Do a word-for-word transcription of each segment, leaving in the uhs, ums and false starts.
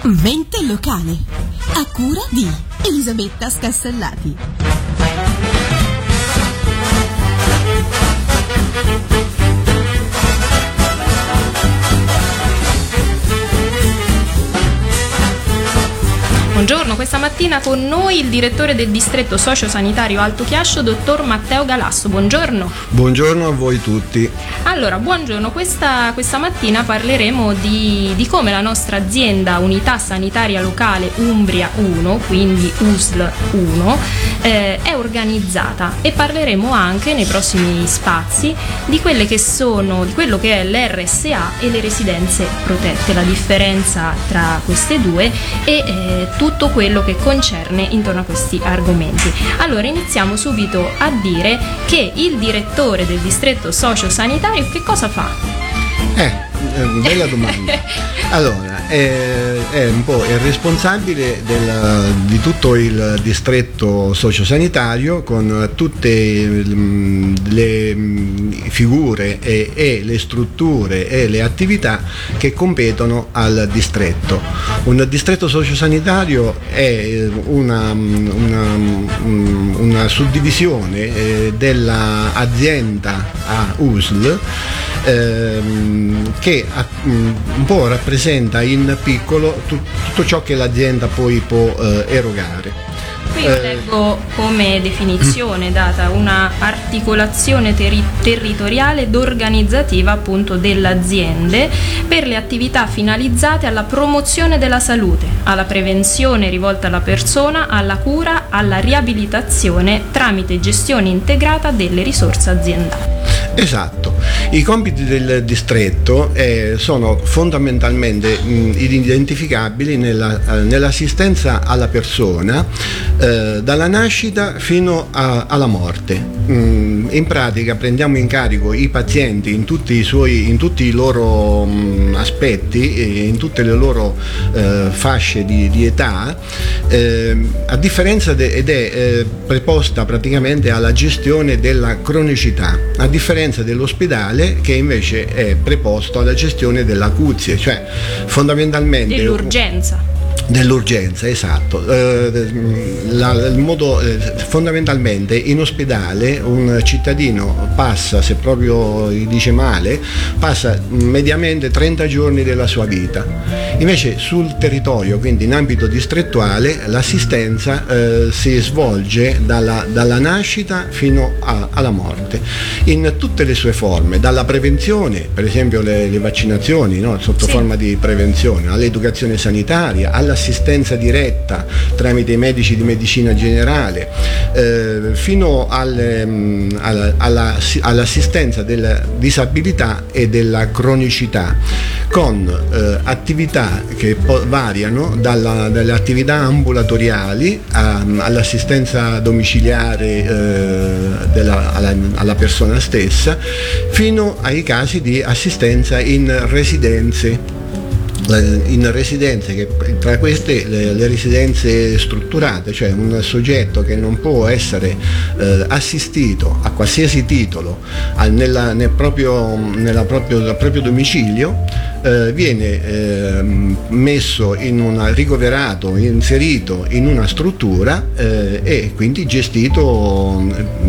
Mente locale, a cura di Elisabetta Scassellati. Buongiorno, questa mattina con noi il direttore del distretto sociosanitario Alto Chiascio, dottor Matteo Galasso. Buongiorno. Buongiorno a voi tutti. Allora, buongiorno, questa, questa mattina parleremo di, di come la nostra azienda Unità Sanitaria Locale Umbria uno, quindi U S L uno, eh, è organizzata, e parleremo anche nei prossimi spazi di quelle che sono, di quello che è l'R S A e le residenze protette, la differenza tra queste due e eh, tutto quello che concerne intorno a questi argomenti. Allora, iniziamo subito a dire che il direttore del distretto sociosanitario che cosa fa? Eh, bella domanda. Allora, è, è un po' il responsabile del, di tutto il distretto sociosanitario, con tutte le figure e, e le strutture e le attività che competono al distretto. Un distretto sociosanitario è una, una, una suddivisione dell'azienda a U S L ehm, che un po' rappresenta in piccolo tutto ciò che l'azienda poi può eh, erogare. Qui eh, leggo come definizione data una articolazione terri- territoriale ed organizzativa appunto delle aziende per le attività finalizzate alla promozione della salute, alla prevenzione rivolta alla persona, alla cura, alla riabilitazione tramite gestione integrata delle risorse aziendali. Esatto, i compiti del distretto eh, sono fondamentalmente mh, identificabili nella, eh, nell'assistenza alla persona eh, dalla nascita fino a, alla morte. Mh, in pratica prendiamo in carico i pazienti in tutti i, suoi, in tutti i loro mh, aspetti e in tutte le loro eh, fasce di, di età, eh, a differenza de, ed è eh, preposta praticamente alla gestione della cronicità, a differenza dell'ospedale che invece è preposto alla gestione dell'acuzie, cioè fondamentalmente dell'urgenza. Dell'urgenza, esatto. Eh, la, il modo, eh, fondamentalmente in ospedale un cittadino passa, se proprio gli dice male, passa mediamente trenta giorni della sua vita. Invece sul territorio, quindi in ambito distrettuale, l'assistenza eh, si svolge dalla, dalla nascita fino a, alla morte, in tutte le sue forme, dalla prevenzione, per esempio le, le vaccinazioni, no? Sotto sì. forma di prevenzione, all'educazione sanitaria, alla assistenza diretta tramite i medici di medicina generale, eh, fino alle, alla, alla, all'assistenza della disabilità e della cronicità, con eh, attività che po- variano dalla, dalle attività ambulatoriali a, all'assistenza domiciliare eh, della, alla, alla persona stessa, fino ai casi di assistenza in residenze. In residenze, che tra queste le, le residenze strutturate, cioè un soggetto che non può essere eh, assistito a qualsiasi titolo al, nella, nel proprio, nella proprio, nel proprio domicilio, eh, viene eh, messo in una, ricoverato, inserito in una struttura eh, e quindi gestito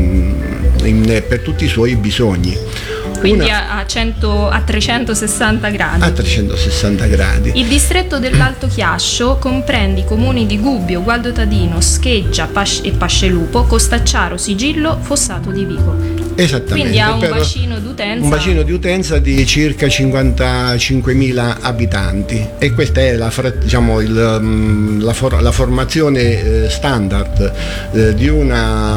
in, per tutti i suoi bisogni. Quindi Una, a, cento, a trecentosessanta gradi. A trecentosessanta gradi. Il distretto dell'Alto Chiascio comprende i comuni di Gubbio, Gualdo Tadino, Scheggia Pas- e Pascelupo, Costacciaro, Sigillo, Fossato di Vico. Esattamente. Quindi ha un bacino d'utenza. Un bacino di utenza di circa cinquantacinquemila abitanti, e questa è la, diciamo, il, la, for, la formazione standard eh, di una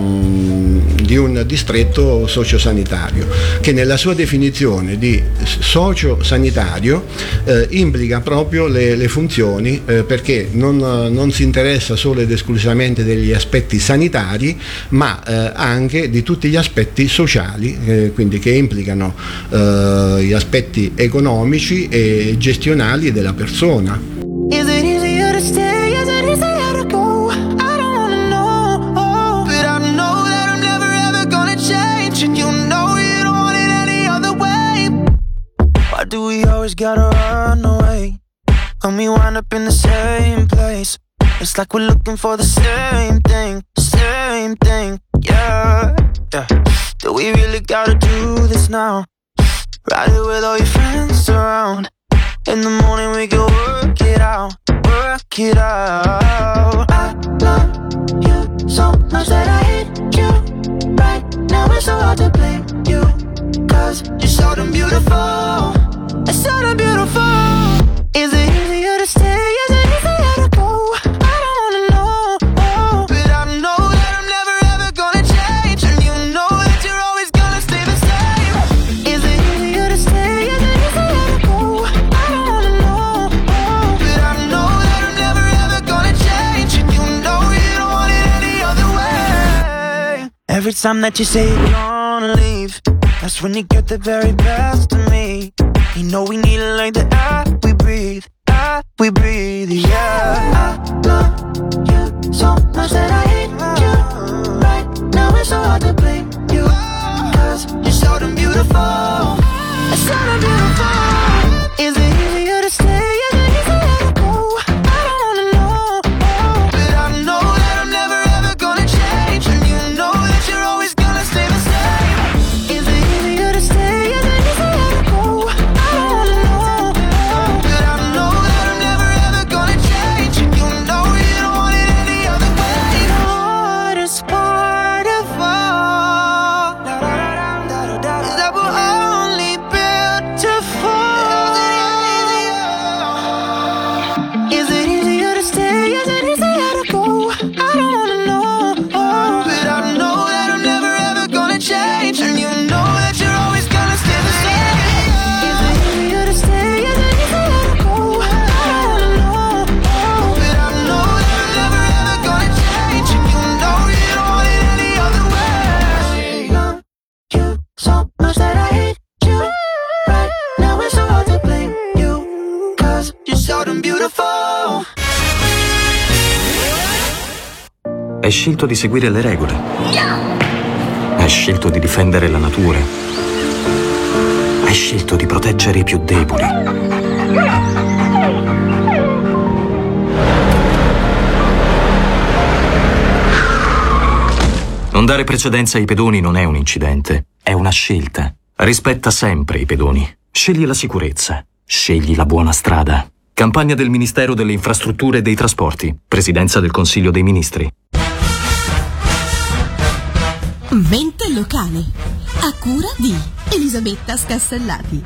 di un distretto sociosanitario, che nella sua definizione di sociosanitario eh, implica proprio le, le funzioni, eh, perché non, non si interessa solo ed esclusivamente degli aspetti sanitari, ma eh, anche di tutti gli aspetti sociali, eh, quindi che implicano eh, gli aspetti economici e gestionali della persona. Is it easier to stay? Is it easier to go? I don't wanna know, but I know that I'm never ever gonna change, and you know you don't want it any other way. Why do we always gotta run away? and we wind up in the same place. It's like we're looking for the same thing, same thing, yeah, yeah. Do we really gotta do this now? Ride it with all your friends around. In the morning we can work it out, work it out. I love you so much that I hate you. Right now it's so hard to blame you, cause you're so damn beautiful, it's so damn beautiful. Is it easier to stay, is it easier to go? I don't wanna know, oh, but I know that I'm never ever gonna change, and you know that you're always gonna stay the same. Is it easier to stay, is it easier to go? I don't wanna know, oh, but I know that I'm never ever gonna change, and you know you don't want it any other way. Every time that you say you're gonna leave, that's when you get the very best of me. You know we need it like the air we breathe, air we breathe, yeah. I love you so much that I hate you. Right now it's so hard to blame you, cause you're so damn beautiful, it's so damn beautiful. Is it easier to stay, is it easier to go? I don't wanna know, oh, but I know that I'm never ever gonna change, and you know that you're always gonna stay the same. Is it easier to stay, is it easier to go? I don't wanna know, oh, but I know that I'm never ever gonna change, and you know you don't want it any other way. The hardest part of all is that we're only built to fall. Is it easier to stay, is it easier to go? I don't wanna know, oh, but I know that I'm never ever gonna change, and you know that you're always gonna stay the same. Is it easier to stay, is it easier to go? I don't wanna know, oh, but I know that I'm never ever gonna change, and you know you don't want it any other way. Love you so much that I hate you. Right now it's so hard to blame you, cause you're so damn beautiful. Hai scelto di seguire le regole. Hai scelto di difendere la natura. Hai scelto di proteggere i più deboli. Non dare precedenza ai pedoni non è un incidente, è una scelta. Rispetta sempre i pedoni. Scegli la sicurezza. Scegli la buona strada. Campagna del Ministero delle Infrastrutture e dei Trasporti. Presidenza del Consiglio dei Ministri. Mente locale, a cura di Elisabetta Scastellati.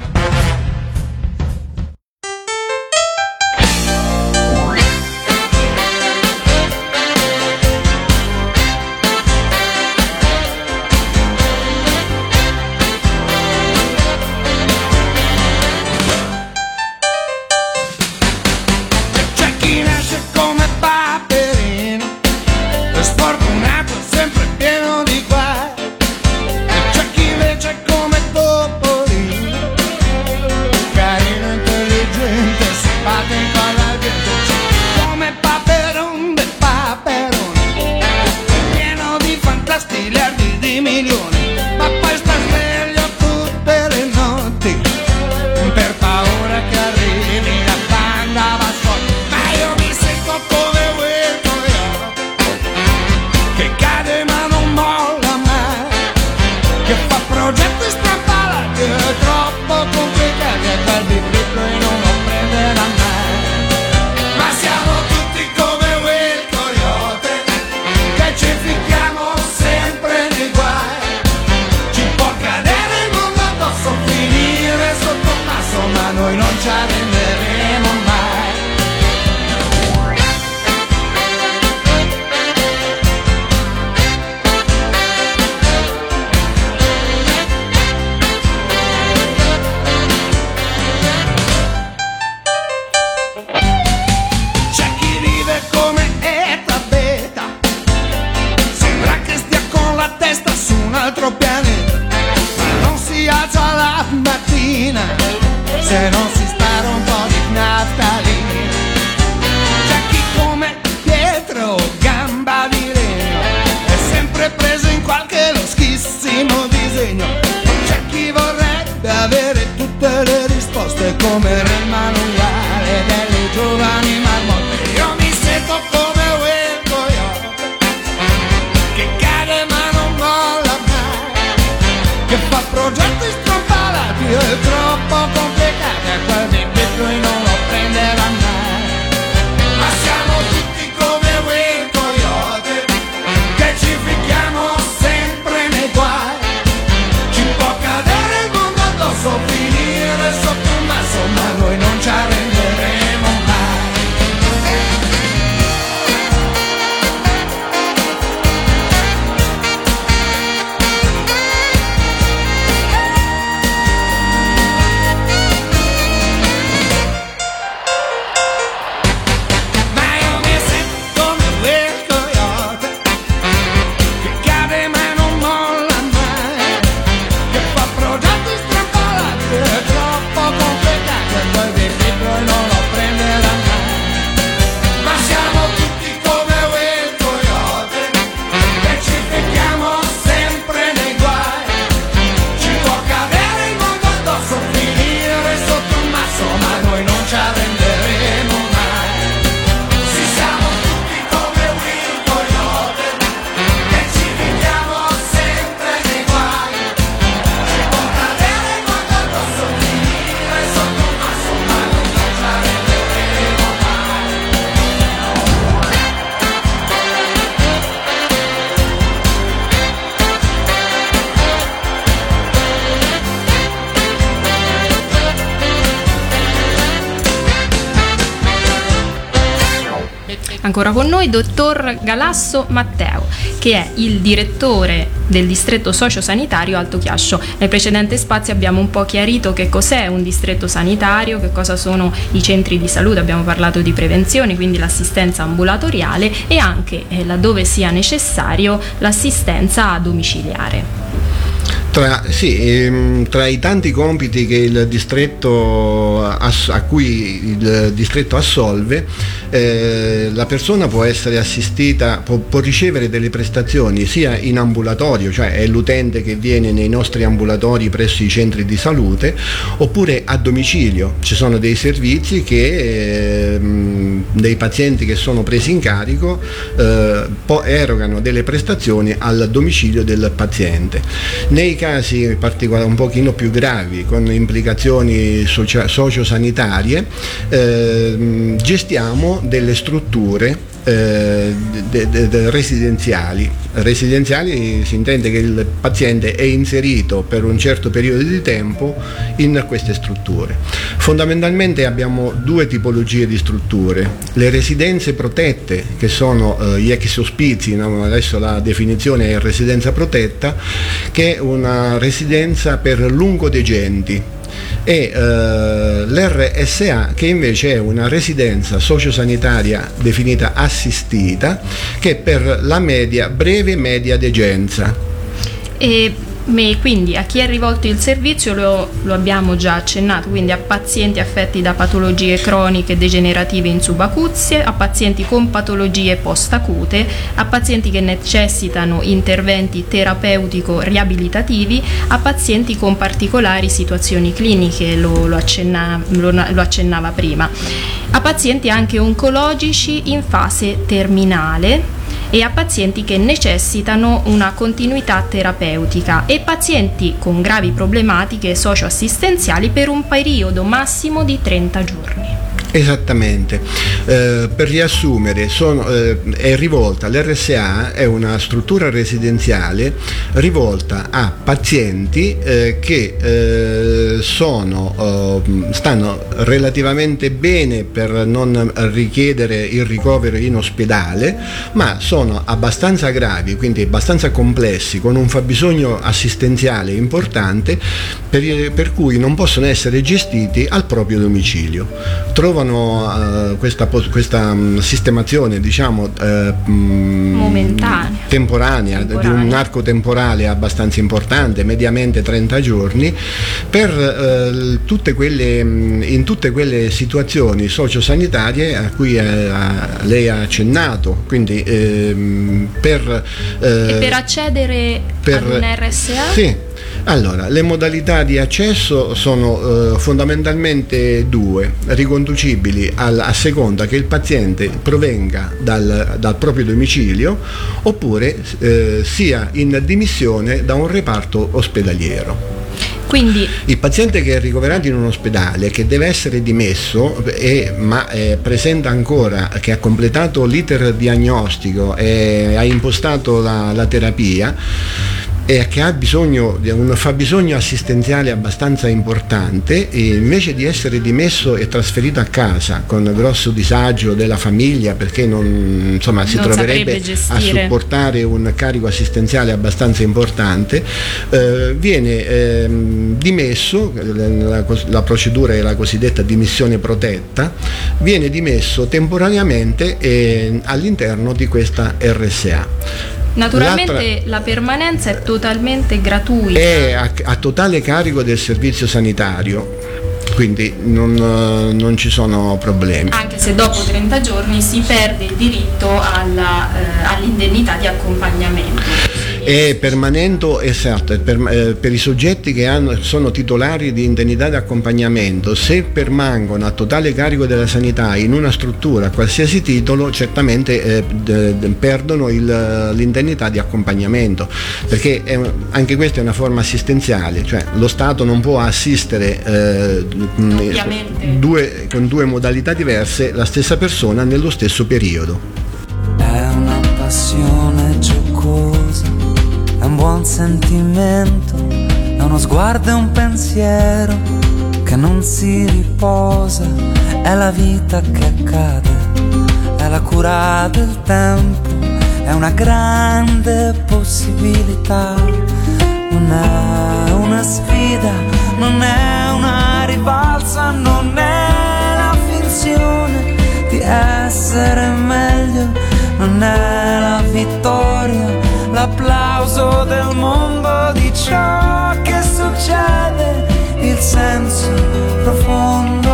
C'è chi nasce come Paperino, è sfortunato, sempre pieno di guai, e c'è chi invece è come Topolino, carino, intelligente, simpatico alla gente. C'è come Paperon del Paperone, pieno di fantastigliardi di milioni, ma poi sta sveglio tutte le notti per paura che arrivi la banda va fuori. Ma io mi sento come quel coglione che cade ma non molla mai, che fa progetti strampalati e troppo complicati e perdi il bricco e non lo prenderà mai. Ma siamo tutti come quel coyote che ci ficchiamo sempre nei guai. Ci può cadere il mondo addosso, finire sotto il passo, ma noi non ci arrenderemo mai. C'è chi vive come Eta Beta, sembra che stia con la testa su un altro pianeta, ma non si alza la mattina se non si spara un po' di naftalina. C'è chi come Pietro Gamba di Reno è sempre preso in qualche loschissimo disegno. C'è chi vorrebbe avere tutte le risposte come nel manuale delle giovani. fa progetti strampalati e troppo complicati, a quel bimbi lui non lo prenderà mai. Ma siamo tutti come Will Coyote, che ci fichiamo sempre nei guai. Ci può cadere il mondo addosso, finire sotto un masso, ma noi non ci arrenderemo mai. Ancora con noi dottor Galasso Matteo, che è il direttore del distretto sociosanitario Alto Chiascio. Nel precedente spazio abbiamo un po' chiarito che cos'è un distretto sanitario, che cosa sono i centri di salute, abbiamo parlato di prevenzione, quindi l'assistenza ambulatoriale e anche, eh, laddove sia necessario, l'assistenza domiciliare. Tra, sì, ehm, tra i tanti compiti che il distretto ass- a cui il distretto assolve, eh, la persona può essere assistita, può, può ricevere delle prestazioni sia in ambulatorio, cioè è l'utente che viene nei nostri ambulatori presso i centri di salute, oppure a domicilio. Ci sono dei servizi che ehm, dei pazienti che sono presi in carico eh, po- erogano delle prestazioni al domicilio del paziente. Nei casi particolari un pochino più gravi, con implicazioni socia- sociosanitarie, eh, gestiamo delle strutture eh, de- de- de- residenziali. Residenziali si intende che il paziente è inserito per un certo periodo di tempo in queste strutture. Fondamentalmente abbiamo due tipologie di strutture: le residenze protette, che sono eh, gli ex ospizi, no? Adesso la definizione è residenza protetta, che è una residenza per lungodegenti, e eh, l'R S A, che invece è una residenza sociosanitaria definita assistita, che è per la media, breve media degenza. E quindi a chi è rivolto il servizio lo, lo abbiamo già accennato, quindi a pazienti affetti da patologie croniche degenerative in subacuzie, a pazienti con patologie post-acute, a pazienti che necessitano interventi terapeutico-riabilitativi, a pazienti con particolari situazioni cliniche, lo, lo, accenna, lo, lo accennava prima, a pazienti anche oncologici in fase terminale e a pazienti che necessitano una continuità terapeutica e pazienti con gravi problematiche socioassistenziali per un periodo massimo di trenta giorni. Esattamente, eh, per riassumere, sono, eh, è rivolta, l'R S A è una struttura residenziale rivolta a pazienti eh, che eh, sono, eh, stanno relativamente bene per non richiedere il ricovero in ospedale, ma sono abbastanza gravi, quindi abbastanza complessi, con un fabbisogno assistenziale importante, per, per cui non possono essere gestiti al proprio domicilio. Trovano Uh, questa, questa um, sistemazione, diciamo, uh, momentanea, temporanea, temporanea, di un arco temporale abbastanza importante, mediamente trenta giorni, per uh, tutte quelle, in tutte quelle situazioni sociosanitarie a cui uh, lei ha accennato, quindi uh, per, uh, e per accedere per, ad un R S A? Sì. Allora, le modalità di accesso sono eh, fondamentalmente due, riconducibili al, a seconda che il paziente provenga dal, dal proprio domicilio oppure eh, sia in dimissione da un reparto ospedaliero. Quindi il paziente che è ricoverato in un ospedale, che deve essere dimesso, è, ma è, presenta ancora, che ha completato l'iter diagnostico e ha impostato la, la terapia, e che ha bisogno di un fabbisogno assistenziale abbastanza importante, e invece di essere dimesso e trasferito a casa con grosso disagio della famiglia, perché non, insomma, si non troverebbe a supportare un carico assistenziale abbastanza importante, eh, viene eh, dimesso, la, la procedura è la cosiddetta dimissione protetta, viene dimesso temporaneamente eh, all'interno di questa R S A. Naturalmente L'altra, la permanenza è totalmente gratuita. È a, a totale carico del servizio sanitario, quindi non, non ci sono problemi. Anche se dopo trenta giorni si perde il diritto alla, eh, all'indennità di accompagnamento. È permanente, esatto, è per, eh, per i soggetti che hanno, sono titolari di indennità di accompagnamento, se permangono a totale carico della sanità in una struttura a qualsiasi titolo, certamente eh, d- d- perdono il, l'indennità di accompagnamento, perché è, anche questa è una forma assistenziale, cioè lo Stato non può assistere eh, due, con due modalità diverse la stessa persona nello stesso periodo. È una passione giocosa, è un buon sentimento, è uno sguardo e un pensiero che non si riposa, è la vita che accade, è la cura del tempo, è una grande possibilità, non è una sfida, non è una rivalsa, non è la finzione di essere meglio, non è la vittoria, l'applauso del mondo di ciò che succede, il senso profondo.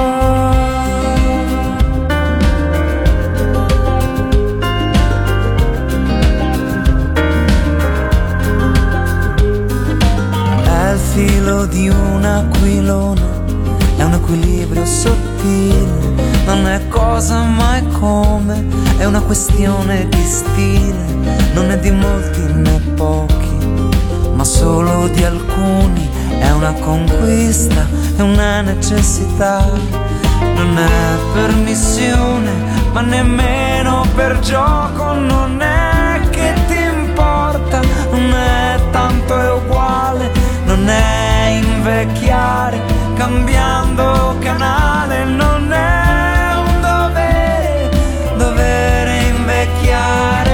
È il filo di un aquilone, è un equilibrio sottile, non è cosa ma è come, è una questione di stile, non è di molti né pochi, ma solo di alcuni, è una conquista, è una necessità, non è permissione, ma nemmeno per gioco, non è che ti importa, non è tanto è uguale, non è invecchiare, cambiando canale, non è un dovere, dovere invecchiare.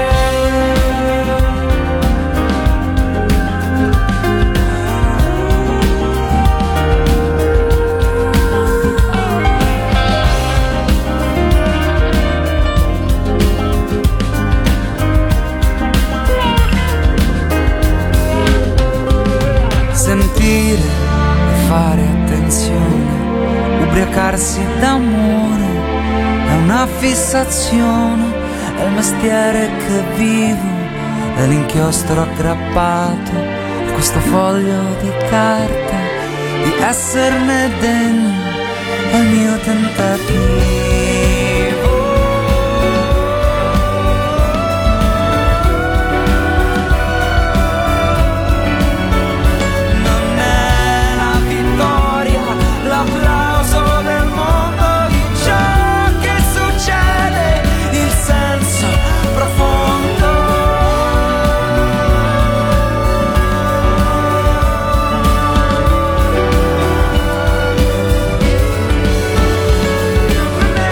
Sentire e fare attenzione, ubriacarsi d'amore è una fissazione, è il mestiere che vivo, è l'inchiostro aggrappato a questo foglio di carta, di esserne degno è il mio tentativo. You're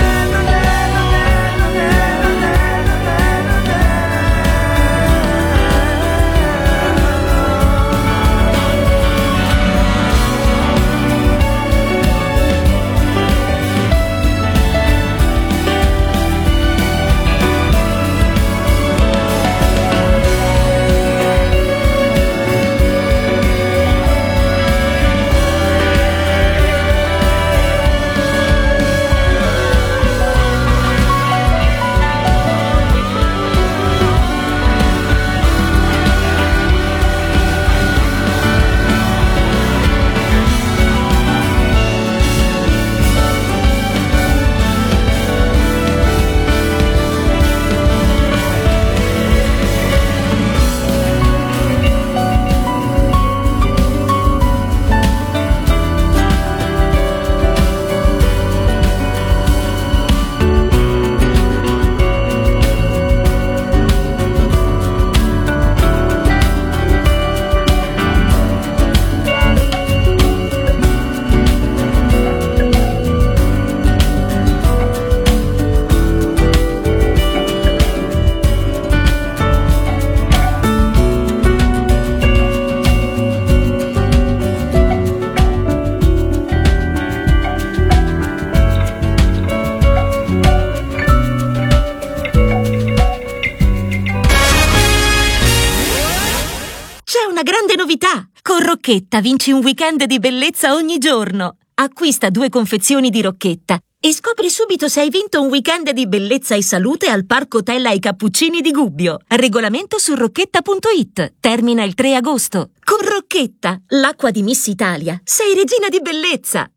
Grande novità! Con Rocchetta vinci un weekend di bellezza ogni giorno. Acquista due confezioni di Rocchetta e scopri subito se hai vinto un weekend di bellezza e salute al Parco Hotel ai Cappuccini di Gubbio. Regolamento su rocchetta punto it. Termina il tre agosto. Con Rocchetta, l'acqua di Miss Italia, sei regina di bellezza.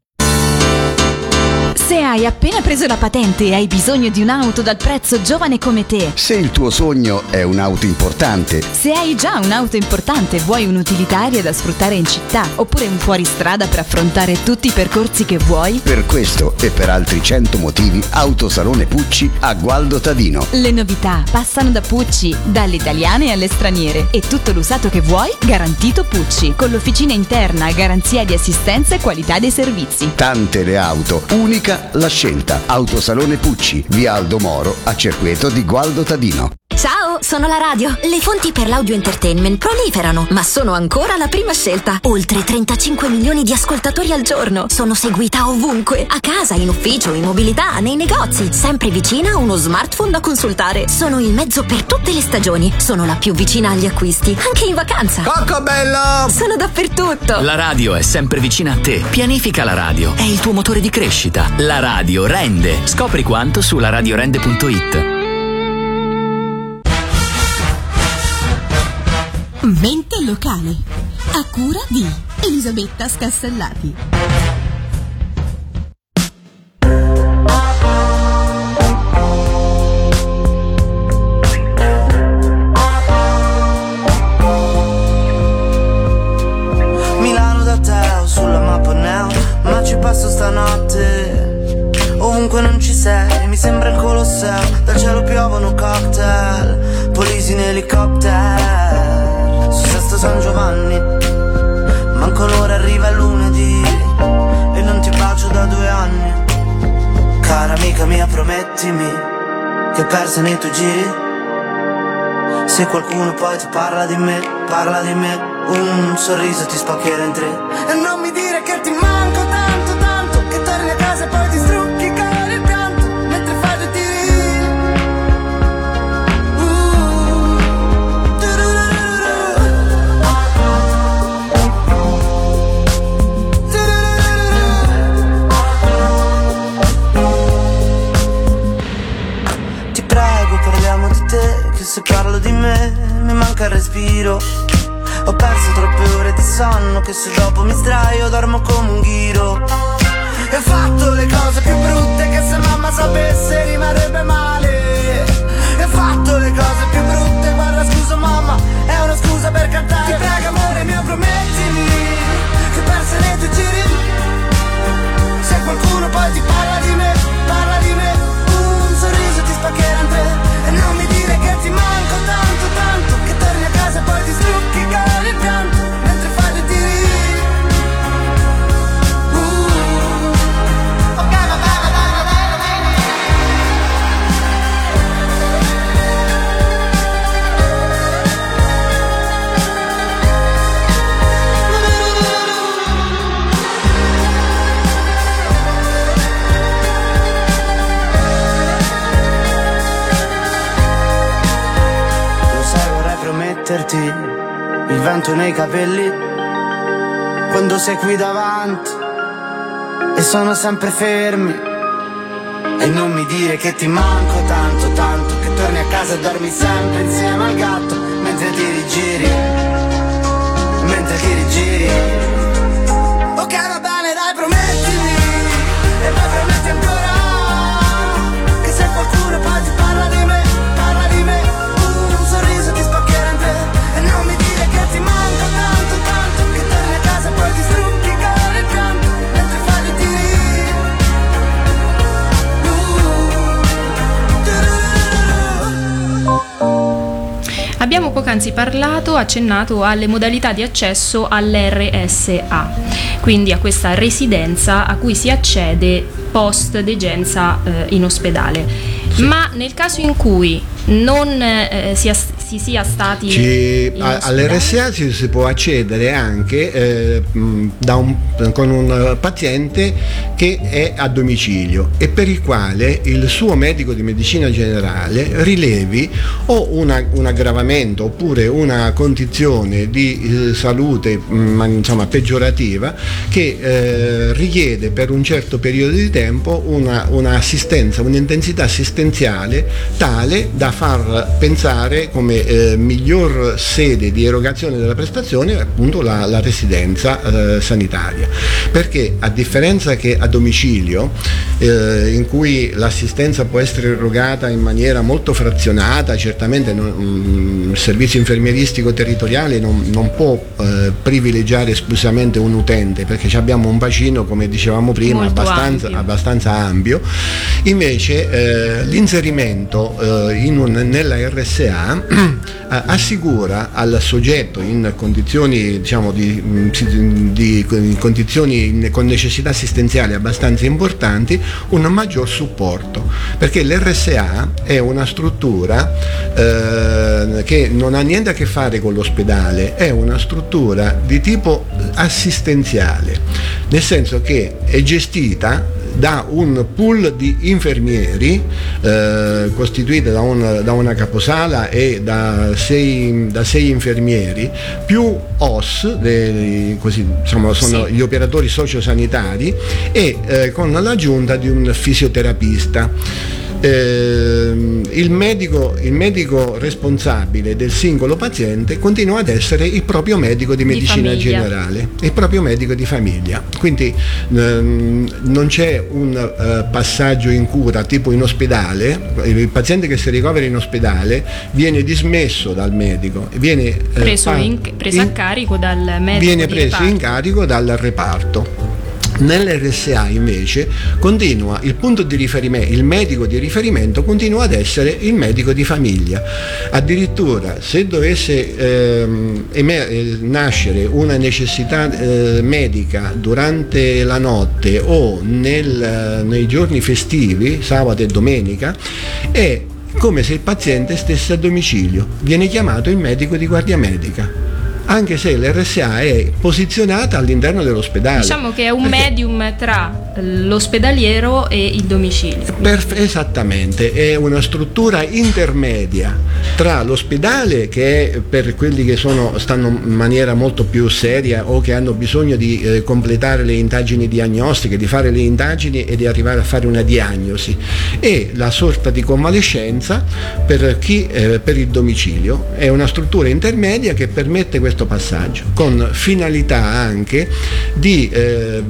Se hai appena preso la patente e hai bisogno di un'auto dal prezzo giovane come te. Se il tuo sogno è un'auto importante. Se hai già un'auto importante e vuoi un'utilitaria da sfruttare in città, oppure un fuoristrada per affrontare tutti i percorsi che vuoi. Per questo e per altri cento motivi, Autosalone Pucci a Gualdo Tadino. Le novità passano da Pucci, dalle italiane alle straniere, e tutto l'usato che vuoi garantito Pucci, con l'officina interna, garanzia di assistenza e qualità dei servizi. Tante le auto, unica la scelta. Autosalone Pucci, via Aldo Moro, a Cerqueto di Gualdo Tadino. Ciao, sono la radio. Le fonti per l'audio entertainment proliferano, ma sono ancora la prima scelta. Oltre trentacinque milioni di ascoltatori al giorno. Sono seguita ovunque, a casa, in ufficio, in mobilità, nei negozi. Sempre vicina a uno smartphone da consultare. Sono il mezzo per tutte le stagioni. Sono la più vicina agli acquisti, anche in vacanza. Cocco bello! Sono dappertutto. La radio è sempre vicina a te. Pianifica la radio. È il tuo motore di crescita. La radio rende. Scopri quanto su la radio rende punto it. Mente locale, a cura di Elisabetta Scastellati. Milano da te, sulla mappa neo, ma ci passo stanotte. Ovunque non ci sei, mi sembra il Colosseo. Dal cielo piovono cocktail, polisi in elicottero. Su Sesto San Giovanni, manco l'ora, arriva lunedì e non ti bacio da due anni. Cara amica mia, promettimi che persa nei tuoi giri. Se qualcuno poi ti parla di me, parla di me, un sorriso ti spaccherà in tre. E non mi dire che ti manco tanto, tanto, che torni a casa e poi ti strucchi con il pianto mentre fai due tiri. Se parlo di me, mi manca il respiro. Ho perso troppe ore di sonno, che se dopo mi sdraio dormo come un ghiro. E ho fatto le cose più brutte, che se mamma sapesse rimarrebbe male. E ho fatto le cose più brutte, guarda scusa mamma, è una scusa per cantare. Ti prego amore mio, promettimi che perse nei tuoi giri. Se qualcuno poi ti parla di me, parla di me, un sorriso ti spaccherà in tre. E non mi dire che ti manco tanto, tanto, che torni a casa e poi ti strucchi con il pianto mentre fai due tiri. Uh. Ok, va bene, va bene, va bene, va bene. Il vento nei capelli quando sei qui davanti e sono sempre fermi. E non mi dire che ti manco tanto, tanto, che torni a casa e dormi sempre insieme al gatto mentre ti rigiri, mentre ti rigiri. Ok va bene dai, promettimi e poi prometti ancora che se qualcuno poi ti parla di me, parla di me, un sorriso ti spaccherà in te. E non mi dire che ti manco tanto, tanto, che torni a casa e poi ti strucchi con il pianto mentre fai due tiri. Abbiamo poc'anzi parlato, accennato alle modalità di accesso all'R S A, quindi a questa residenza a cui si accede post degenza eh, in ospedale. Sì. Ma nel caso in cui non eh, sia, si sia stati Ci, a, all'R S A si, si può accedere anche eh, da un, con un paziente che è a domicilio e per il quale il suo medico di medicina generale rilevi o una, un aggravamento oppure una condizione di eh, salute mh, insomma peggiorativa che eh, richiede per un certo periodo di tempo una, una assistenza, un'intensità assistenziale tale da far pensare come eh, miglior sede di erogazione della prestazione appunto la, la residenza eh, sanitaria, perché a differenza che a domicilio eh, in cui l'assistenza può essere erogata in maniera molto frazionata, certamente non, mh, il servizio infermieristico territoriale non, non può eh, privilegiare esclusivamente un utente, perché abbiamo un bacino, come dicevamo prima, abbastanza ampio. abbastanza ampio. Invece eh, l'inserimento eh, in un, nella R S A assicura al soggetto in condizioni, diciamo, di, di, di condizioni con necessità assistenziali abbastanza importanti un maggior supporto, perché l'R S A è una struttura eh, che non ha niente a che fare con l'ospedale, è una struttura di tipo assistenziale, nel senso che è gestita da un pool di infermieri eh, costituita da, un, da una caposala e da sei, da sei infermieri più O S, dei, così, insomma, sono sì. gli operatori sociosanitari e eh, con l'aggiunta di un fisioterapista. Eh, il medico, il medico responsabile del singolo paziente continua ad essere il proprio medico di medicina di generale, il proprio medico di famiglia, quindi ehm, non c'è un eh, passaggio in cura tipo in ospedale. Il paziente che si ricovera in ospedale viene dismesso dal medico, viene eh, preso, in, preso in, a carico dal medico viene di preso reparto. in carico dal reparto. Nell'R S A invece continua il punto di riferimento, il medico di riferimento continua ad essere il medico di famiglia. Addirittura se dovesse ehm, emer- nascere una necessità eh, medica durante la notte o nel, nei giorni festivi, sabato e domenica, è come se il paziente stesse a domicilio, viene chiamato il medico di guardia medica, anche se l'R S A è posizionata all'interno dell'ospedale. Diciamo che è un perché medium tra l'ospedaliero e il domicilio. Per, esattamente, è una struttura intermedia tra l'ospedale, che è per quelli che sono, stanno in maniera molto più seria o che hanno bisogno di eh, completare le indagini diagnostiche, di fare le indagini e di arrivare a fare una diagnosi, e la sorta di convalescenza per chi eh, per il domicilio. È una struttura intermedia che permette questo passaggio, con finalità anche di eh,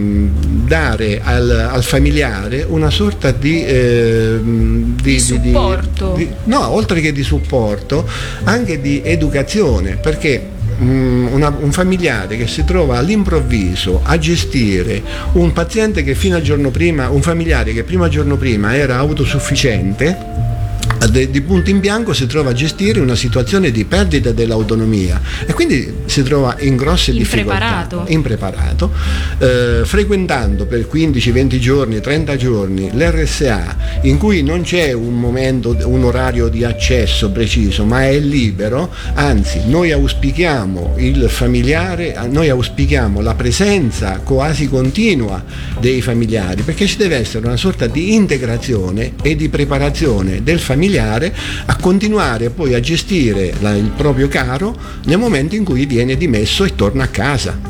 dare al, al familiare una sorta di, eh, di, di supporto di, di, no, oltre che di supporto, anche di educazione, perché Una, un familiare che si trova all'improvviso a gestire un paziente che fino al giorno prima, un familiare che prima giorno prima era autosufficiente, di punto in bianco si trova a gestire una situazione di perdita dell'autonomia e quindi si trova in grosse impreparato. difficoltà, impreparato, eh, frequentando per quindici venti giorni, trenta giorni l'R S A, in cui non c'è un momento, un orario di accesso preciso, ma è libero. Anzi, noi auspichiamo il familiare, noi auspichiamo la presenza quasi continua dei familiari, perché ci deve essere una sorta di integrazione e di preparazione del familiare a continuare poi a gestire la, il proprio caro nel momento in cui viene dimesso e torna a casa.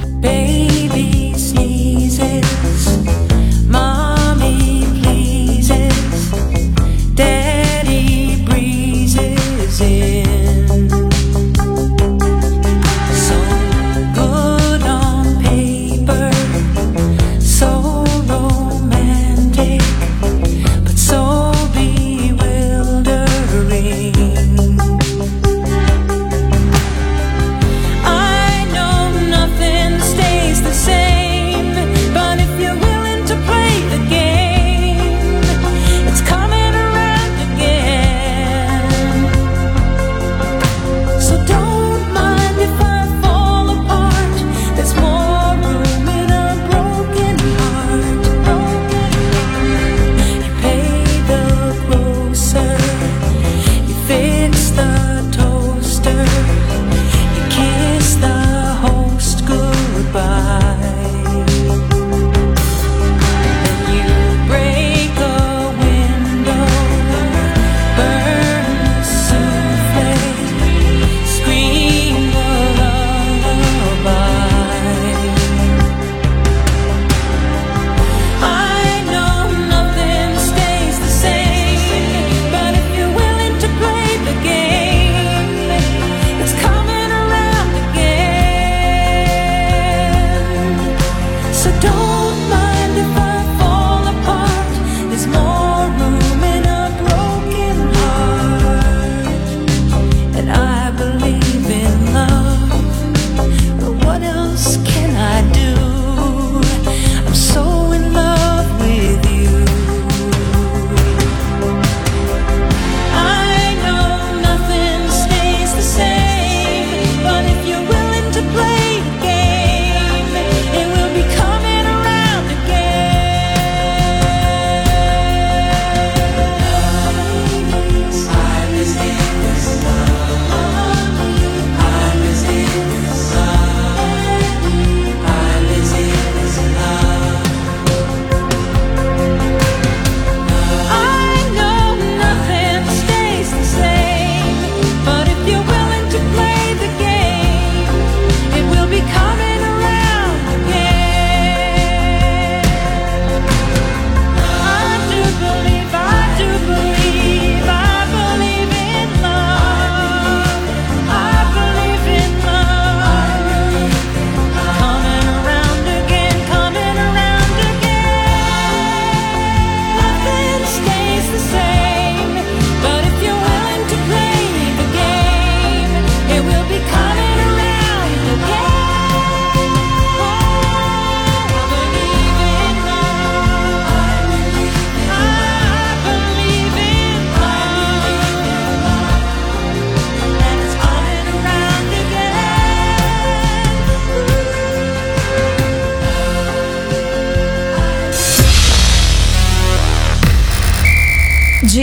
Baby sneezes, mommy pleases, daddy breezes in. So good on paper, so romantic, but so I know nothing stays the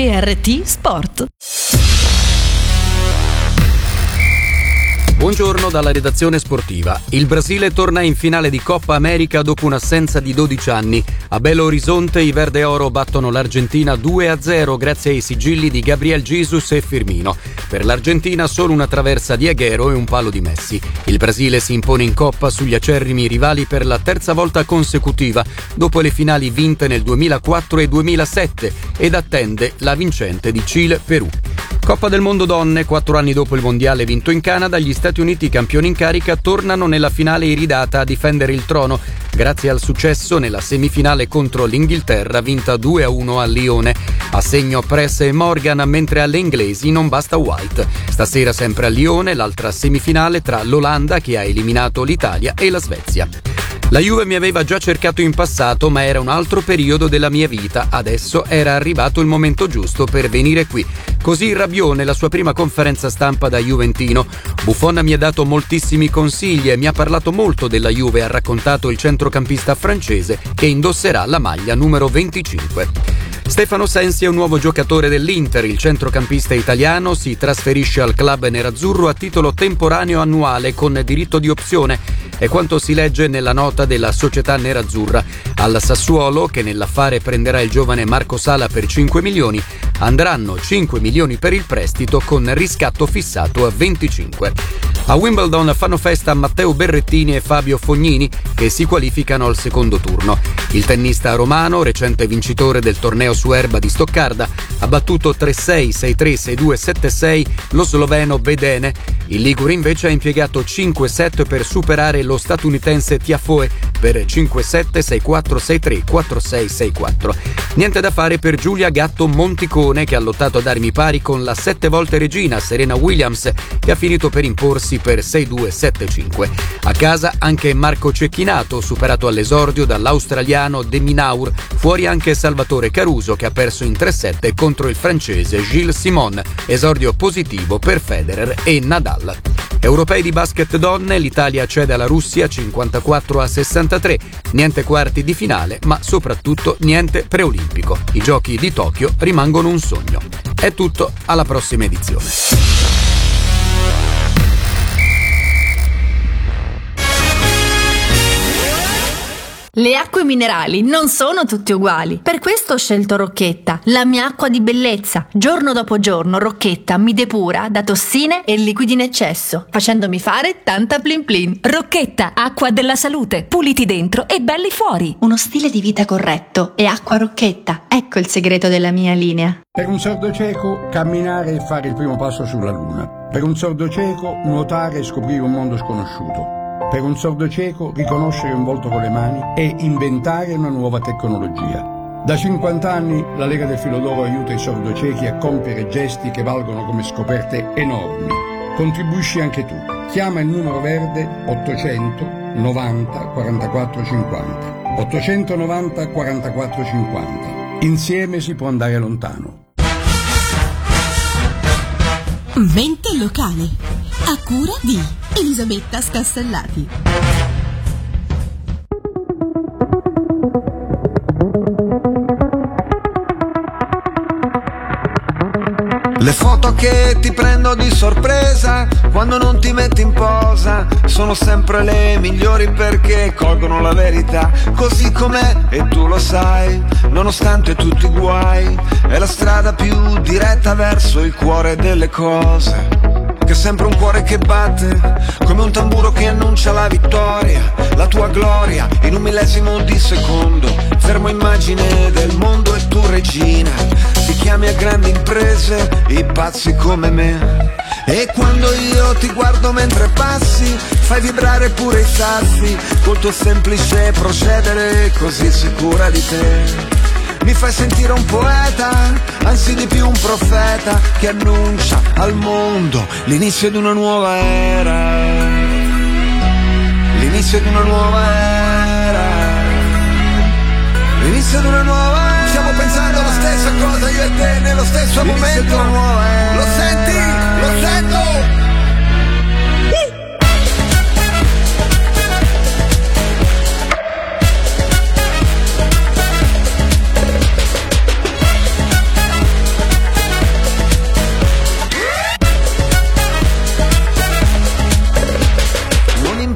T R T Sport. Buongiorno dalla redazione sportiva. Il Brasile torna in finale di Coppa America dopo un'assenza di dodici anni. A Belo Horizonte i verde oro battono l'Argentina due a zero grazie ai sigilli di Gabriel Jesus e Firmino. Per l'Argentina solo una traversa di Agüero e un palo di Messi. Il Brasile si impone in Coppa sugli acerrimi rivali per la terza volta consecutiva, dopo le finali vinte nel duemilaquattro e duemilasette, ed attende la vincente di Cile-Perù. Coppa del Mondo donne, quattro anni dopo il mondiale vinto in Canada, gli Stati Uniti, campioni in carica, tornano nella finale iridata a difendere il trono, grazie al successo nella semifinale contro l'Inghilterra, vinta due a uno a Lione. A segno Press e Morgan, mentre alle inglesi non basta White. Stasera sempre a Lione, l'altra semifinale tra l'Olanda, che ha eliminato l'Italia, e la Svezia. La Juve mi aveva già cercato in passato, ma era un altro periodo della mia vita. Adesso era arrivato il momento giusto per venire qui. Così Rabiot nella sua prima conferenza stampa da juventino. Buffon mi ha dato moltissimi consigli e mi ha parlato molto della Juve, ha raccontato il centrocampista francese che indosserà la maglia numero venticinque. Stefano Sensi è un nuovo giocatore dell'Inter. Il centrocampista italiano si trasferisce al club nerazzurro a titolo temporaneo annuale con diritto di opzione. È quanto si legge nella nota della società nerazzurra. Al Sassuolo, che nell'affare prenderà il giovane Marco Sala per cinque milioni, andranno cinque milioni per il prestito con riscatto fissato a venticinque. A Wimbledon fanno festa Matteo Berrettini e Fabio Fognini, che si qualificano al secondo turno. Il tennista romano, recente vincitore del torneo su erba di Stoccarda, ha battuto tre sei, sei tre, sei due, sette sei lo sloveno Bedene. Il ligure invece ha impiegato cinque set per superare lo statunitense Tiafoe per cinque sette, sei quattro, sei tre, quattro sei, sei quattro. Niente da fare per Giulia Gatto Monticone, che ha lottato ad armi pari con la sette volte regina Serena Williams, che ha finito per imporsi per sei due, sette cinque. A casa anche Marco Cecchinato, superato all'esordio dall'australiano De Minaur. Fuori anche Salvatore Caruso, che ha perso in tre sette contro il francese Gilles Simon. Esordio positivo per Federer e Nadal. Europei di basket donne, l'Italia cede alla Russia cinquantaquattro a sessantatré. Niente quarti di finale, ma soprattutto niente preolimpico. I giochi di Tokyo rimangono un sogno. È tutto, alla prossima edizione. Le acque minerali non sono tutte uguali. Per questo ho scelto Rocchetta, la mia acqua di bellezza. Giorno dopo giorno Rocchetta mi depura da tossine e liquidi in eccesso, facendomi fare tanta plin plin. Rocchetta, acqua della salute. Puliti dentro e belli fuori. Uno stile di vita corretto e acqua Rocchetta. Ecco il segreto della mia linea. Per un sordo cieco, camminare e fare il primo passo sulla luna. Per un sordo cieco, nuotare e scoprire un mondo sconosciuto. Per un sordo cieco, riconoscere un volto con le mani e inventare una nuova tecnologia. Da cinquanta anni la Lega del Filo d'Oro aiuta i sordociechi a compiere gesti che valgono come scoperte enormi. Contribuisci anche tu. Chiama il numero verde ottocento novanta quarantaquattro cinquanta. ottocentonovanta quarantaquattro cinquanta. Insieme si può andare lontano. Mente locale, a cura di Elisabetta Scastellati. Le foto che ti prendo di sorpresa quando non ti metti in posa sono sempre le migliori perché colgono la verità così com'è e tu lo sai, nonostante tutti i guai. È la strada più diretta verso il cuore delle cose, che è sempre un cuore che batte come un tamburo che annuncia la vittoria, la tua gloria in un millesimo di secondo. Fermo immagine del mondo e tu regina, ti chiami a grandi imprese i pazzi come me. E quando io ti guardo mentre passi fai vibrare pure i sassi col tuo semplice procedere così sicura di te. Mi fai sentire un poeta, anzi di più un profeta che annuncia al mondo l'inizio di una nuova era. L'inizio di una nuova era. L'inizio di una nuova era. Stiamo pensando alla stessa cosa io e te nello stesso l'inizio momento. Di una nuova era. Lo senti? Lo sento!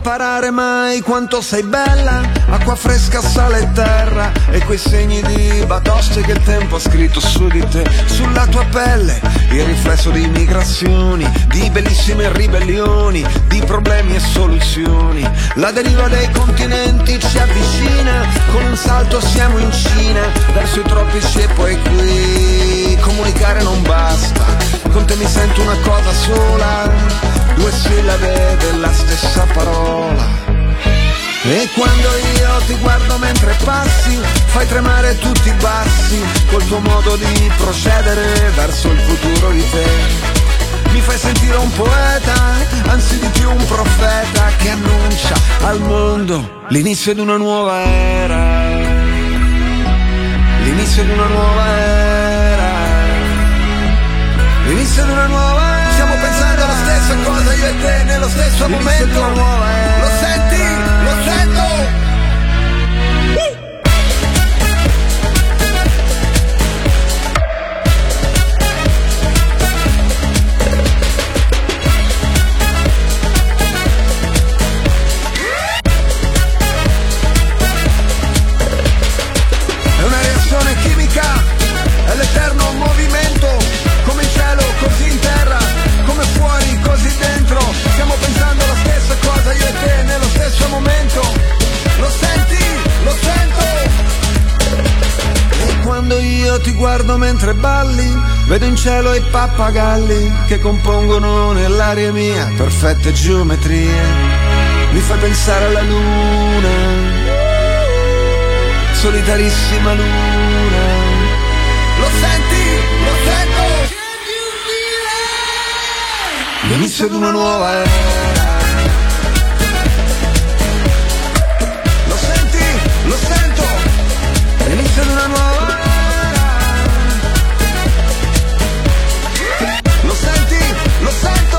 imparare mai quanto sei bella. Acqua fresca, sale e terra, e quei segni di batoste che il tempo ha scritto su di te. Sulla tua pelle il riflesso di migrazioni, di bellissime ribellioni, di problemi e soluzioni. La deriva dei continenti ci avvicina, con un salto siamo in Cina, verso i tropici e poi qui. Comunicare non basta, con te mi sento una cosa sola, due sillabe della stessa parola. E quando io ti guardo mentre passi, fai tremare tutti i bassi, col tuo modo di procedere verso il futuro di te. Mi fai sentire un poeta, anzi di più un profeta, che annuncia al mondo l'inizio di una nuova era. L'inizio di una nuova era. L'inizio di una nuova era. Stiamo pensando alla stessa cosa io e te nello stesso l'inizio momento di una nuova era. Lo senti? Lo sento! È l'eterno movimento, come in cielo, così in terra, come fuori, così dentro. Stiamo pensando alla stessa cosa io e te nello stesso momento. Lo senti? Lo sento! E quando io ti guardo mentre balli, vedo in cielo i pappagalli che compongono nell'aria mia perfette geometrie. Mi fai pensare alla luna, solitarissima luna. Lo senti? Lo sento? L'inizio di una nuova era. Lo senti? Lo sento? L'inizio di una nuova era. Lo senti? Lo sento?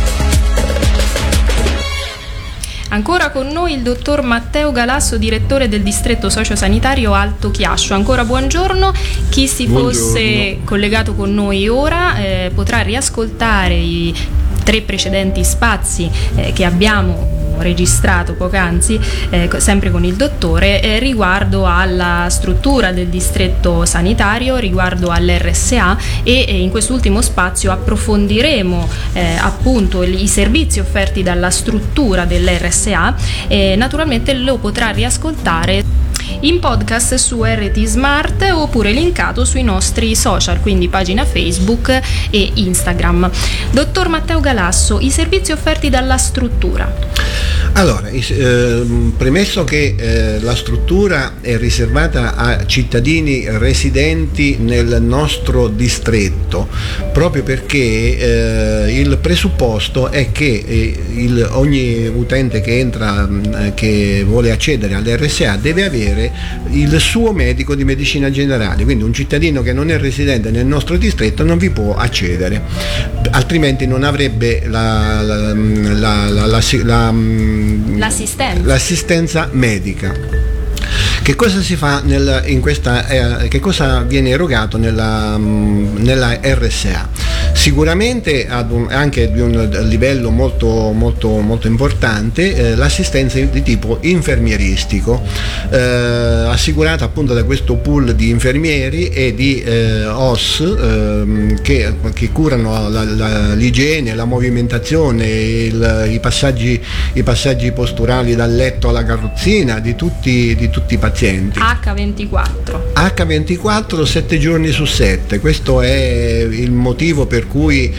Ancora con noi il dottor Matteo Galasso, direttore del distretto sociosanitario Alto Chiascio. Ancora buongiorno. Chi si buongiorno. fosse collegato con noi ora eh, potrà riascoltare i tre precedenti spazi eh, che abbiamo registrato poc'anzi, eh, sempre con il dottore, eh, riguardo alla struttura del distretto sanitario, riguardo all'R S A, e eh, in quest'ultimo spazio approfondiremo eh, appunto i servizi offerti dalla struttura dell'R S A. E naturalmente lo potrà riascoltare in podcast su R T Smart oppure linkato sui nostri social, quindi pagina Facebook e Instagram. Dottor Matteo Galasso, i servizi offerti dalla struttura. Allora, eh, premesso che eh, la struttura è riservata a cittadini residenti nel nostro distretto, proprio perché eh, il presupposto è che eh, il, ogni utente che entra, eh, che vuole accedere all'R S A, deve avere il suo medico di medicina generale, quindi un cittadino che non è residente nel nostro distretto non vi può accedere, altrimenti non avrebbe la, la, la, la, la, la L'assistenza. l'assistenza medica. Che cosa si fa nel, in questa, eh, che cosa viene erogato nella, nella R S A? Sicuramente ad un, anche di un livello molto, molto, molto importante eh, l'assistenza di tipo infermieristico, eh, assicurata appunto da questo pool di infermieri e di eh, O S eh, che, che curano la, la, l'igiene, la movimentazione, il, i, passaggi, i passaggi posturali dal letto alla carrozzina di tutti, di tutti i pazienti. acca ventiquattro acca ventiquattro, sette giorni su sette. Questo è il motivo per cui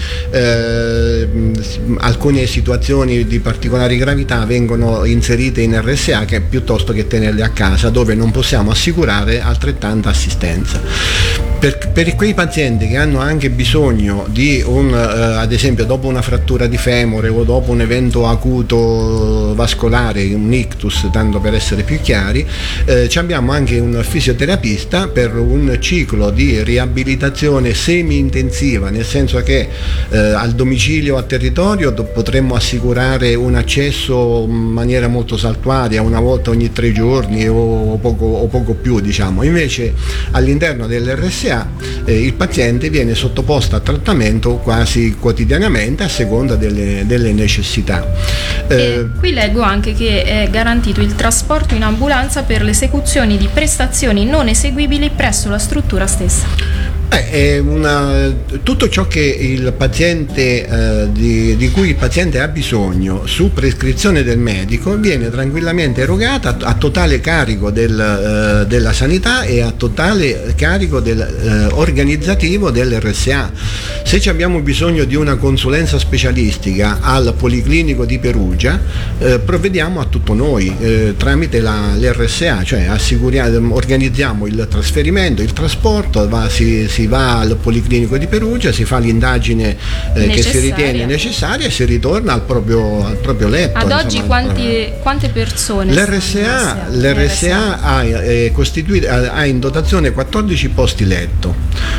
eh, alcune situazioni di particolari gravità vengono inserite in R S A che piuttosto che tenerle a casa, dove non possiamo assicurare altrettanta assistenza. Per, per quei pazienti che hanno anche bisogno di un, eh, ad esempio dopo una frattura di femore o dopo un evento acuto vascolare, un ictus, tanto per essere più chiari, eh, abbiamo anche un fisioterapista per un ciclo di riabilitazione semi-intensiva, nel senso che eh, al domicilio, a territorio do- potremmo assicurare un accesso in maniera molto saltuaria, una volta ogni tre giorni o poco, o poco più, diciamo. Invece all'interno dell'R S A eh, il paziente viene sottoposto a trattamento quasi quotidianamente a seconda delle, delle necessità. Eh, qui leggo anche che è garantito il trasporto in ambulanza per l'esecuzione di prestazioni non eseguibili presso la struttura stessa. Eh, è una, tutto ciò che il paziente eh, di, di cui il paziente ha bisogno su prescrizione del medico viene tranquillamente erogata a, a totale carico del, eh, della sanità e a totale carico del, eh, organizzativo dell'R S A. Se ci abbiamo bisogno di una consulenza specialistica al Policlinico di Perugia, eh, provvediamo a tutto noi eh, tramite la, l'R S A, cioè assicuriamo, organizziamo il trasferimento, il trasporto, va, si, si va al Policlinico di Perugia, si fa l'indagine eh, che si ritiene necessaria e si ritorna al proprio, al proprio letto. Ad insomma, oggi quanti, quante persone? L'R S A, l'R S A ha, eh, costituito, ha in dotazione quattordici posti letto.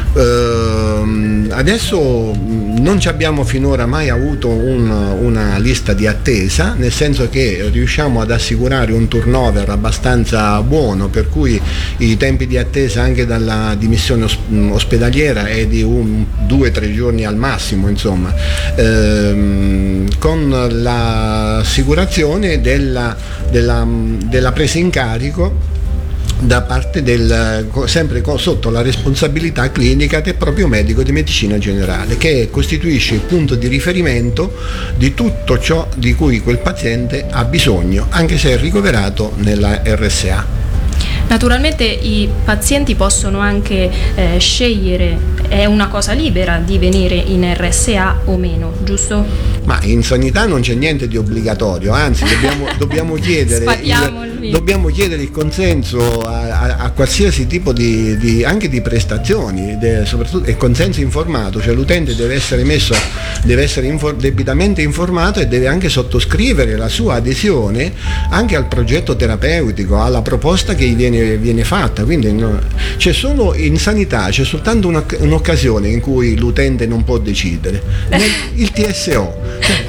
Uh, adesso non ci abbiamo finora mai avuto un, una lista di attesa, nel senso che riusciamo ad assicurare un turnover abbastanza buono, per cui i tempi di attesa anche dalla dimissione ospedaliera è di un, due o tre giorni al massimo, insomma, ehm, con l'assicurazione della, della, della presa in carico da parte del, sempre sotto la responsabilità clinica del proprio medico di medicina generale, che costituisce il punto di riferimento di tutto ciò di cui quel paziente ha bisogno, anche se è ricoverato nella R S A. Naturalmente i pazienti possono anche eh, scegliere, è una cosa libera, di venire in R S A o meno, giusto? Ma in sanità non c'è niente di obbligatorio, anzi dobbiamo, dobbiamo, chiedere, il, dobbiamo chiedere il consenso a, a, a qualsiasi tipo di, di anche di prestazioni, de, soprattutto il consenso informato, cioè l'utente deve essere messo, deve essere infor, debitamente informato e deve anche sottoscrivere la sua adesione anche al progetto terapeutico, alla proposta che gli viene, viene fatta. Quindi no, c'è solo in sanità c'è soltanto una, un'occasione in cui l'utente non può decidere, il T S O.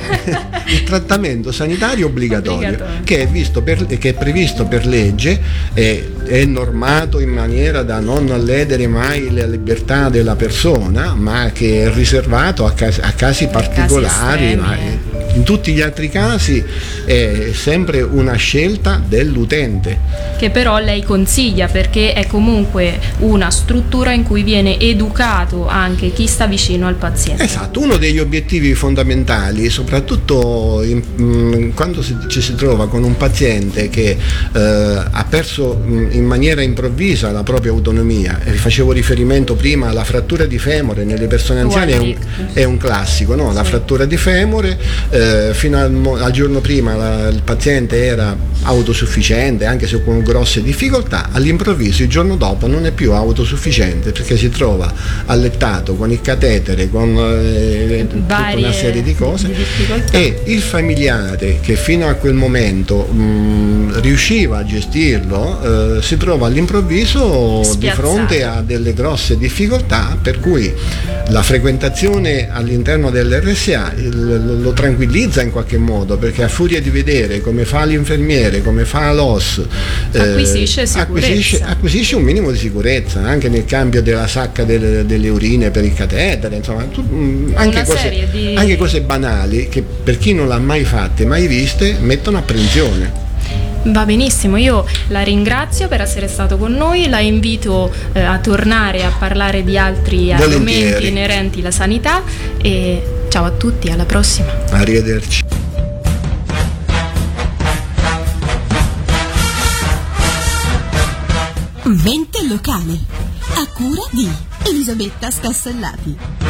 Il trattamento sanitario obbligatorio, obbligatorio. Che, è visto per, che è previsto per legge, è, è normato in maniera da non ledere mai la libertà della persona, ma che è riservato a casi, a casi particolari. Casi ma in tutti gli altri casi è sempre una scelta dell'utente, che però lei consiglia, perché è comunque una struttura in cui viene educato anche chi sta vicino al paziente. Esatto, uno degli obiettivi fondamentali, soprattutto in, mh, quando si, ci si trova con un paziente che eh, ha perso mh, in maniera improvvisa la propria autonomia, e facevo riferimento prima alla frattura di femore nelle persone anziane, è un, è un classico, no? La frattura di femore, eh, fino al, al giorno prima la, il paziente era autosufficiente anche se con grosse difficoltà, all'improvviso il giorno dopo non è più autosufficiente perché si trova allettato con il catetere, con eh, tutta una serie di cose, di e il familiare che fino a quel momento mh, riusciva a gestirlo eh, si trova all'improvviso Spiazzato. di fronte a delle grosse difficoltà, per cui la frequentazione all'interno dell'R S A lo, lo tranquillizza in qualche modo, perché a furia di vedere come fa l'infermiere, come fa l'O S, eh, acquisisce sicurezza, acquisisce, acquisisce un minimo di sicurezza anche nel cambio della sacca delle, delle urine per il catetere, insomma tu, mh, anche, cose, di... anche cose banali che per chi non l'ha mai fatte, mai viste, mettono apprensione. Va benissimo, io la ringrazio per essere stato con noi, la invito eh, a tornare a parlare di altri Volentieri. argomenti inerenti alla sanità, e ciao a tutti, alla prossima. Arrivederci. Mente locale, a cura di Elisabetta Scassellati.